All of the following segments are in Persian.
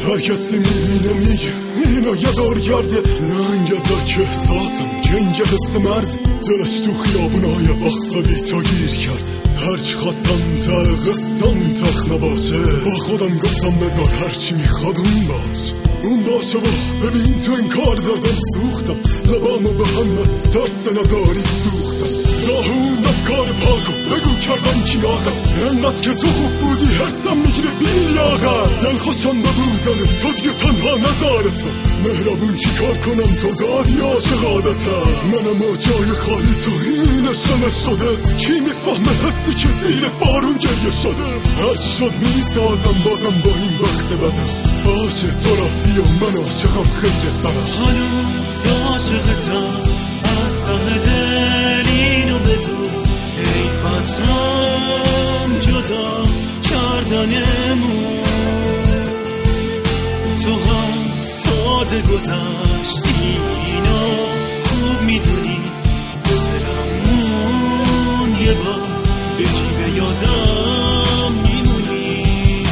هر کسی میبینه میگه اینو یادار کرده. ننگ ازار که احساسم که این حس مرد دلش تو خیابونای وقت بی تا گیر کرد. هرچی خواستم تا قصم تخ نباشه، با خودم گفتم بذار هرچی میخواد اون باش. اون باشه با ببین تو این کار دردم سوختم، لبامو به هم از ترس نداری سوختم. راه اون افکار پاکو بگو کردم کی آقت، انقدر که تو خوب بودی هرسم میگیره بی لیاقت. دل خوشم به بودن تو دیگه تنها نذارتم، مهربون چی کار کنم تو داری عاشقادتم. منم و جای خالی تو این عشقمت شده، کی میفهمه حسی که زیر بارون گریه شده. هر شد میسازم بازم با این وقت بدم، باشه تو رفتی و من عاشقم خیلی سرم. هنوز عاشقتم از ته دل اینو بدون، ای فصلم جدا کردنمون. تو هم ساده گذشتی اینو خوب میدونی، به دلمون یه بار بگی به یادم میمونی.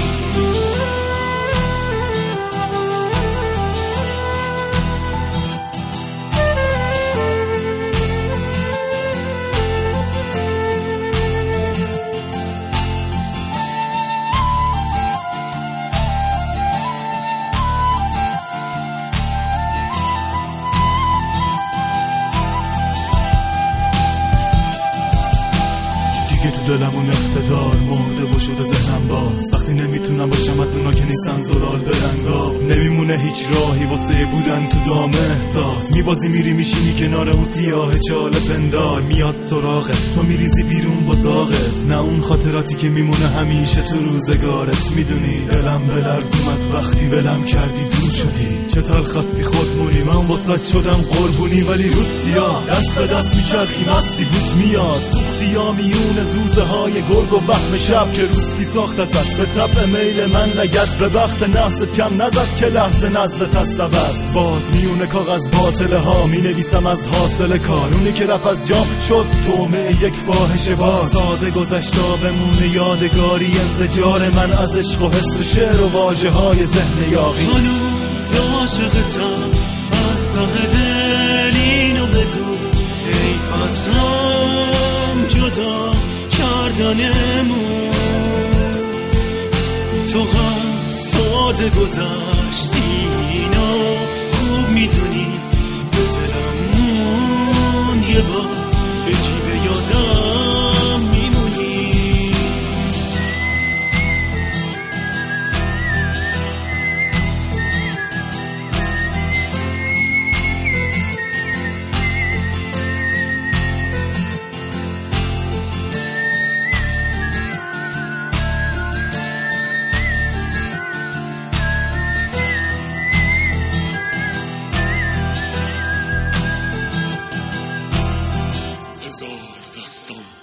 دیگه تو دلم اون اقتدار مرده و شده ذهنم باز، وقتی نمیتونم باشم از اونا که نیستن زلال برنگا. نمیمونه هیچ راهی واسه بودن تو دام احساس، میبازی میری میشینی کنار اون سیاه چال پندار. میاد سراغت تو میریزی بیرون با زاغت، نه اون خاطراتی که میمونه همیشه تو روزگارت. میدونی دلم بلرز اومد وقتی ولم کردی دور شدی، چه تلخ خستی خود مونی. من واسه شدم قربونی ولی رود سیاه، دست به دست میچرخی مستی بود میاد. سوختی یا میون زوزه های گرگ و وهم شب که روزکی ساخت ازت، به طبع میل من لگت به وقت نحست کم نزد که لحظه نزد تستبست. باز میونه کاغذ باطله ها می نویسم از حاصل کار، اونی که رفت از جام شد تومه یک فاحشه باز. ساده گذشتا بمونه یادگاری انزجار من از عشق و حس و شعر و واژه های ذهن یاغی. هنوز عاشقتم از ته دل اینو بدون، ای فصلم جدا کردنمون. تو هم ساده گذشتی اینو خوب میدونی، به دلمون یه بار بگی به یادم میمونی. هزار دستم